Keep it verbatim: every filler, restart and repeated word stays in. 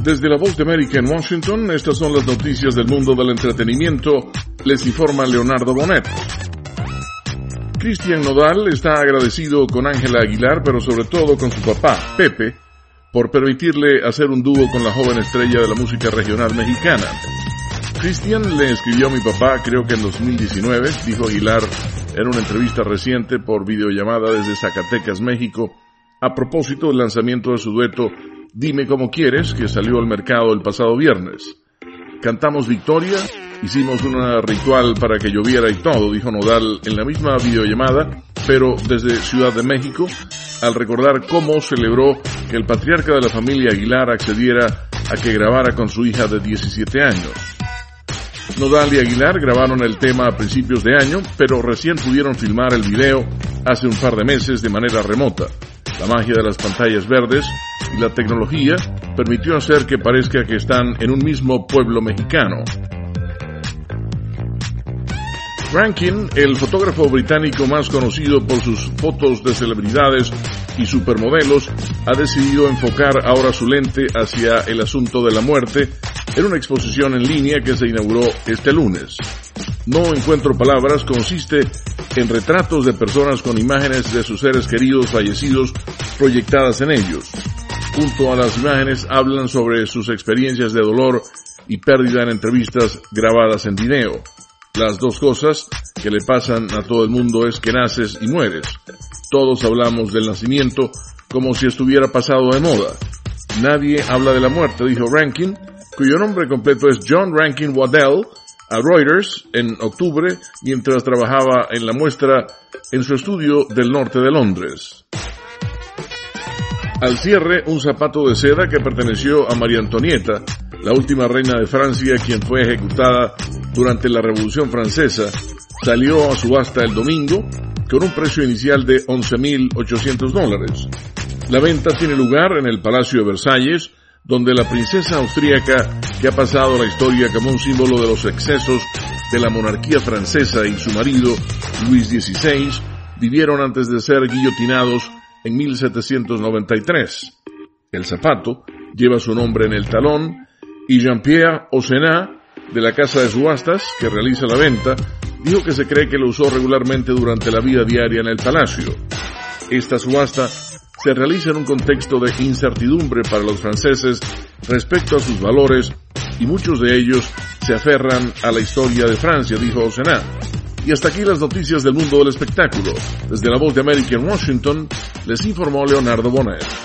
Desde la Voz de América en Washington, estas son las noticias del mundo del entretenimiento. Les informa Leonardo Bonet. Cristian Nodal está agradecido con Ángela Aguilar, pero sobre todo con su papá, Pepe, por permitirle hacer un dúo con la joven estrella de la música regional mexicana. Cristian le escribió a mi papá, creo que en dos mil diecinueve, dijo Aguilar en una entrevista reciente por videollamada desde Zacatecas, México, a propósito del lanzamiento de su dueto Dime Cómo Quieres, que salió al mercado el pasado viernes. Cantamos Victoria, hicimos una ritual para que lloviera y todo, dijo Nodal en la misma videollamada, pero desde Ciudad de México, al recordar cómo celebró que el patriarca de la familia Aguilar accediera a que grabara con su hija de diecisiete años. Nodal y Aguilar grabaron el tema a principios de año, pero recién pudieron filmar el video hace un par de meses de manera remota. La magia de las pantallas verdes y la tecnología permitió hacer que parezca que están en un mismo pueblo mexicano. Rankin, el fotógrafo británico más conocido por sus fotos de celebridades y supermodelos, ha decidido enfocar ahora su lente hacia el asunto de la muerte en una exposición en línea que se inauguró este lunes. No encuentro palabras consiste en retratos de personas con imágenes de sus seres queridos fallecidos proyectadas en ellos. Junto a las imágenes hablan sobre sus experiencias de dolor y pérdida en entrevistas grabadas en video. Las dos cosas que le pasan a todo el mundo es que naces y mueres. Todos hablamos del nacimiento como si estuviera pasado de moda. Nadie habla de la muerte, dijo Rankin, cuyo nombre completo es John Rankin Waddell, a Reuters en octubre mientras trabajaba en la muestra en su estudio del norte de Londres. Al cierre, un zapato de seda que perteneció a María Antonieta, la última reina de Francia, quien fue ejecutada durante la Revolución Francesa, salió a subasta el domingo con un precio inicial de once mil ochocientos dólares. La venta tiene lugar en el Palacio de Versalles, donde la princesa austríaca, que ha pasado a la historia como un símbolo de los excesos de la monarquía francesa, y su marido, Luis dieciséis, vivieron antes de ser guillotinados en mil setecientos noventa y tres. El zapato lleva su nombre en el talón y Jean-Pierre Ossenat, de la casa de subastas que realiza la venta, dijo que se cree que lo usó regularmente durante la vida diaria en el palacio. Esta subasta se realiza en un contexto de incertidumbre para los franceses respecto a sus valores y muchos de ellos se aferran a la historia de Francia, dijo Ossenat. Y hasta aquí las noticias del mundo del espectáculo. Desde la Voz de América en Washington, les informó Leonardo Bonet.